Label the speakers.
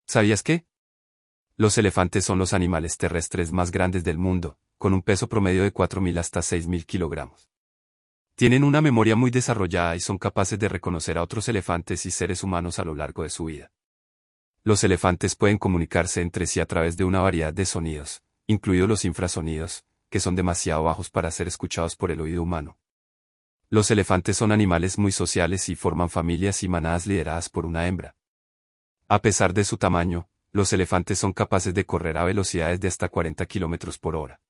Speaker 1: ¿Sabías qué? Los elefantes son los animales terrestres más grandes del mundo, con un peso promedio de 4.000 hasta 6.000 kilogramos. Tienen una memoria muy desarrollada y son capaces de reconocer a otros elefantes y seres humanos a lo largo de su vida. Los elefantes pueden comunicarse entre sí a través de una variedad de sonidos, incluidos los infrasonidos, que son demasiado bajos para ser escuchados por el oído humano. Los elefantes son animales muy sociales y forman familias y manadas lideradas por una hembra. A pesar de su tamaño, los elefantes son capaces de correr a velocidades de hasta 40 km por hora.